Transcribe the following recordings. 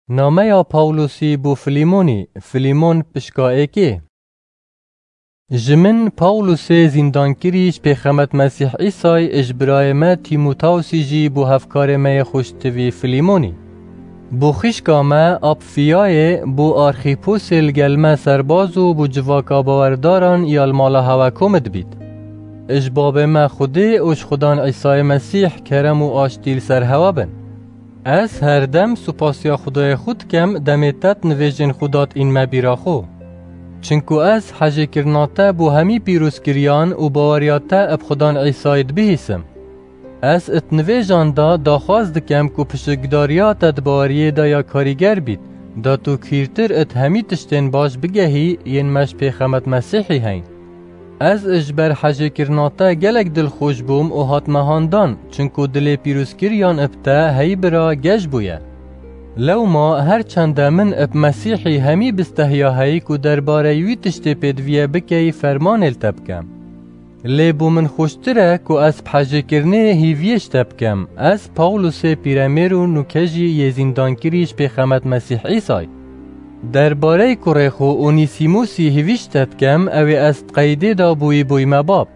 نامه یا پاولوسی بو فلیمون پشکا ایکی. جمن پاولوسی زندانکریش پیخمت مسیح عیسی اجبرای ما تیموتاوسی جی بو هفکار ما خوشتوی فلیمونی. بو خشکا ما اپفیای بو آرخیپوس الگلمه سربازو بو جواکا باورداران یالمالا هوا کمد بید. اجباب ما خوده اوش خدان عیسی مسیح کرم و آشتیل سر هوا بن. از هر دم سپاسیا خدای خود کم دمیتت نویجن خودات این مبیرا خو. چنکو از حجه کرناته بو همی پیروز کریان و باوریاته اب خدان عیساید بهیسم. از اتنویجان دا خواست کم کو پشکداریات باوریه دا یا کاریگر بید دا تو کیرتر ات همی تشتین باش بگهی ین مش پیخمت مسیحی هین. از اجبر حجه کرناته گلک دل خوش بوم و هات مهاندان چنکو دل پیروز کریان ابتا هی برا گش بویه. لو ما هر چند من اب مسیحی همی بستهیا هی کو درباره یوی تشتی پیدویه بکی فرمان التبکم. لیبو من خوشتره کو از حجه کرنه هیویش تبکم از پاولوس پیرمیرو نوکجی یزیندان کریش پیخمت مسیح عیسی. درباره کورخو اونیسیموسی هیویش تبکم اوی از قیده دا بوی مباب.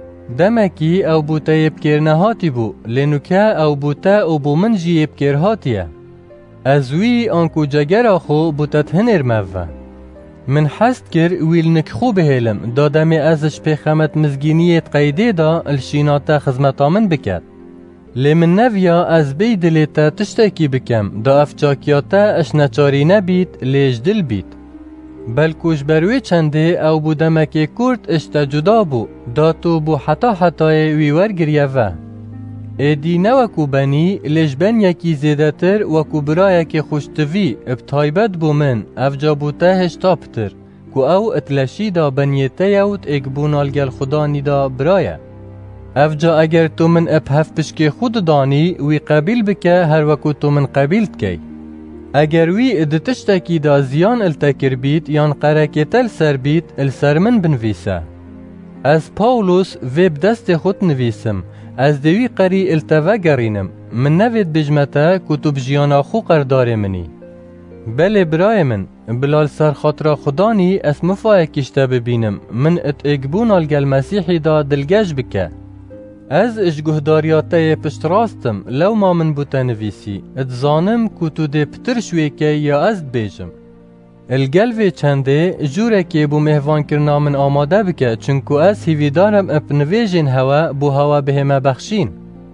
دمکی او بوتا یبکر هاتی بو لنوکه او بوتا او بو من جی یبکر هاتیه. از وی آنکو جگر آخو بوتت هنر موه. من حست کر ویل نکخو بهلم دادمی ازش پیخمت مزگینیت قیده دا الشیناتا خزمتا من بکد. لیمن نویا از بی دلیتا تشتاکی بکم دا افجاکیاتا اش نچاری نبید لیج دل بید. بلکوش بروی چنده او بودمکی کرد اشتا جدا بو دا تو بو حتای ویور گریه و. ایدی نوکو بنی لجبن یکی زیدتر وکو برای که خوشتوی ابتایبت بو من افجا بوته هشتابتر کو او اتلشی دا بنیته یوت اگبونال گل خدا نیدا برای. افجا اگر تو من ابهف پشک خود دانی وی قبیل بکه هر وکو تو من قبیلت کی. اگر وی ادتشتکی دا زیان التکر بید یان قرکی تل سر بید السر من بنویسه. از پاولوس ویب دست خود نویسم. از دوی قری التوا گرینم من نوید بجمتا کتب جیانا خو قردار منی. بله برای من بلال سر خاطر خدانی اس مفای کشته ببینم من ات اگبون آلگل مسیحی دا دلگش بکه. از اشگهداریاته پشت راستم لو ما من بوتا نویسی ات زانم کتو ده پتر شوی که یا از بیجم. الگلوی چنده جوره که بو مهوان کرنا من آماده بکه چنکو از هیویدارم اپ نویجین هوا بو هوا بهمه بخشین.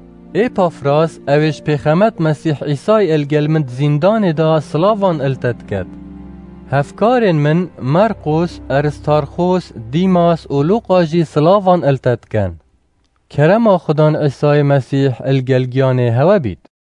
اپافراس اوش پیخمت مسیح عیسی الگلمت زندان دا سلاوان التد کد. هفکارن من مرقوس، ارستارخوس، دیماس و لوقاجی سلاوان التد کن. کرم خدان عیسی مسیح الگلگیان هوا بید.